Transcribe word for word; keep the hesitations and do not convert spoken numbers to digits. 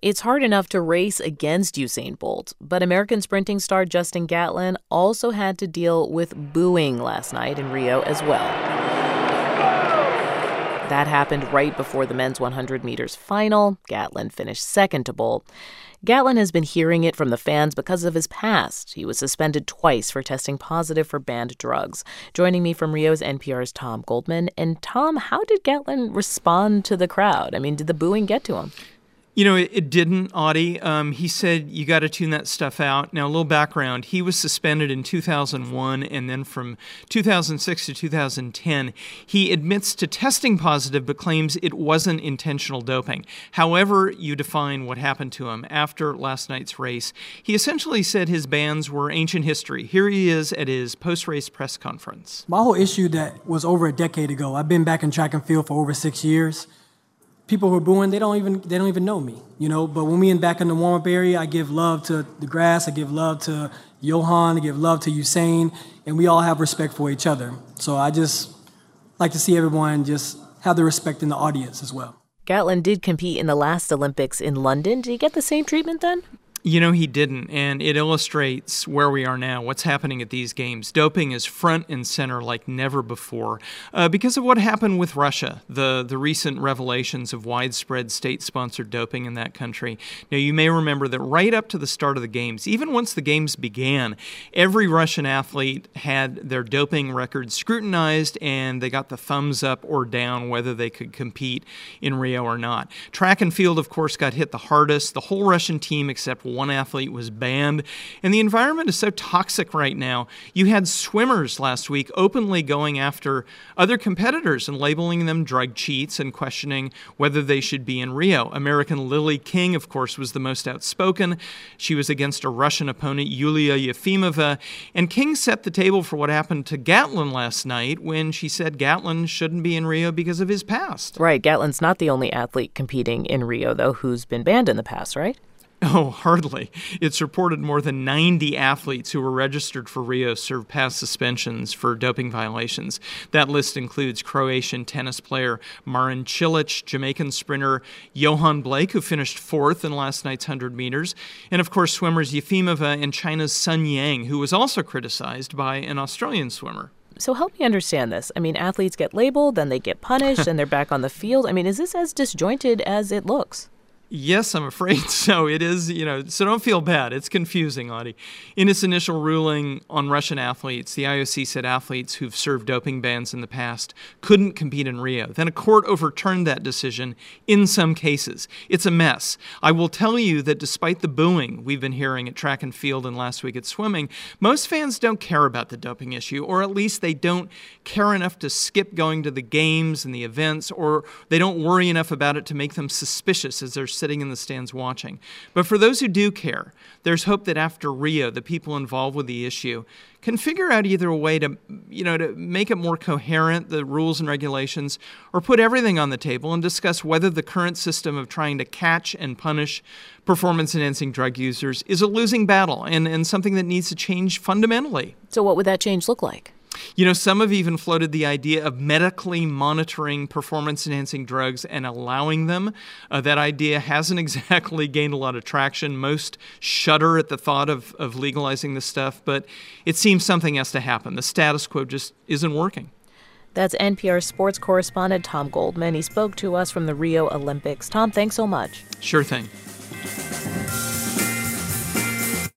It's hard enough to race against Usain Bolt, but American sprinting star Justin Gatlin also had to deal with booing last night in Rio as well. That happened right before the men's one hundred meters final. Gatlin finished second to Bolt. Gatlin has been hearing it from the fans because of his past. He was suspended twice for testing positive for banned drugs. Joining me from Rio is N P R's Tom Goldman. And Tom, how did Gatlin respond to the crowd? I mean, did the booing get to him? You know, it, it didn't, Audie. Um, he said, you got to tune that stuff out. Now, a little background. He was suspended in two thousand one, and then from two thousand six to two thousand ten, he admits to testing positive but claims it wasn't intentional doping. However you define what happened to him after last night's race, he essentially said his bans were ancient history. Here he is at his post-race press conference. My whole issue that was over a decade ago, I've been back in track and field for over six years. People who are booing, they don't even they don't even know me, you know. But when we in back in the warm-up area, I give love to the grass, I give love to Johan, I give love to Usain, and we all have respect for each other. So I just like to see everyone just have the respect in the audience as well. Gatlin did compete in the last Olympics in London. Did he get the same treatment then? You know, he didn't, and it illustrates where we are now, what's happening at these games. Doping is front and center like never before uh, because of what happened with Russia, the, the recent revelations of widespread state-sponsored doping in that country. Now, you may remember that right up to the start of the games, even once the games began, every Russian athlete had their doping records scrutinized, and they got the thumbs up or down whether they could compete in Rio or not. Track and field, of course, got hit the hardest. The whole Russian team, except one athlete, was banned, and the environment is so toxic right now. You had swimmers last week openly going after other competitors and labeling them drug cheats and questioning whether they should be in Rio. American Lily King, of course, was the most outspoken. She was against a Russian opponent, Yulia Yefimova, and King set the table for what happened to Gatlin last night when she said Gatlin shouldn't be in Rio because of his past. Right. Gatlin's not the only athlete competing in Rio, though, who's been banned in the past, right? Oh, hardly. It's reported more than ninety athletes who were registered for Rio served past suspensions for doping violations. That list includes Croatian tennis player Marin Cilic, Jamaican sprinter Johan Blake, who finished fourth in last night's one hundred meters, and of course swimmers Yefimova and China's Sun Yang, who was also criticized by an Australian swimmer. So help me understand this. I mean, athletes get labeled, then they get punished, and they're back on the field. I mean, is this as disjointed as it looks? Yes, I'm afraid so. It is, you know, so don't feel bad. It's confusing, Audie. In its initial ruling on Russian athletes, the I O C said athletes who've served doping bans in the past couldn't compete in Rio. Then a court overturned that decision in some cases. It's a mess. I will tell you that despite the booing we've been hearing at track and field and last week at swimming, most fans don't care about the doping issue, or at least they don't care enough to skip going to the games and the events, or they don't worry enough about it to make them suspicious as they're sitting in the stands watching. But for those who do care, there's hope that after Rio, the people involved with the issue can figure out either a way to, you know, to make it more coherent, the rules and regulations, or put everything on the table and discuss whether the current system of trying to catch and punish performance-enhancing drug users is a losing battle and, and something that needs to change fundamentally. So what would that change look like? You know, some have even floated the idea of medically monitoring performance-enhancing drugs and allowing them. Uh, that idea hasn't exactly gained a lot of traction. Most shudder at the thought of, of legalizing this stuff, but it seems something has to happen. The status quo just isn't working. That's N P R sports correspondent Tom Goldman. He spoke to us from the Rio Olympics. Tom, thanks so much. Sure thing.